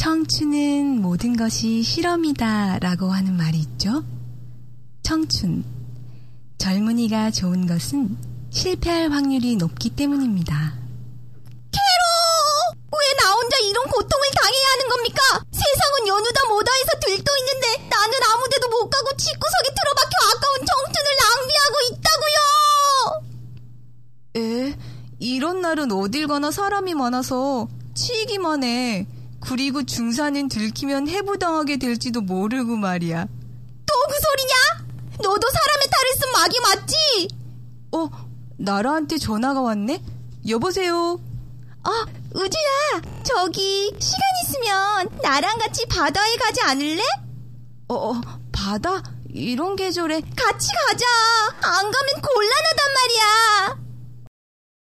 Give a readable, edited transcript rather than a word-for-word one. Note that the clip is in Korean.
청춘은 모든 것이 실험이다 라고 하는 말이 있죠. 청춘, 젊은이가 좋은 것은 실패할 확률이 높기 때문입니다. 캐로! 왜 나 혼자 이런 고통을 당해야 하는 겁니까? 세상은 연우다 뭐다 해서 들떠 있는데 나는 아무데도 못 가고 집구석에 틀어박혀 아까운 청춘을 낭비하고 있다고요. 이런 날은 어딜 가나 사람이 많아서 치이기만 해. 그리고 중산은 들키면 해부당하게 될지도 모르고 말이야. 또 그 소리냐? 너도 사람의 탈을 쓴 마귀 맞지? 나라한테 전화가 왔네? 여보세요? 우주야, 저기 시간 있으면 나랑 같이 바다에 가지 않을래? 바다? 이런 계절에 같이 가자. 안 가면 곤란하단 말이야.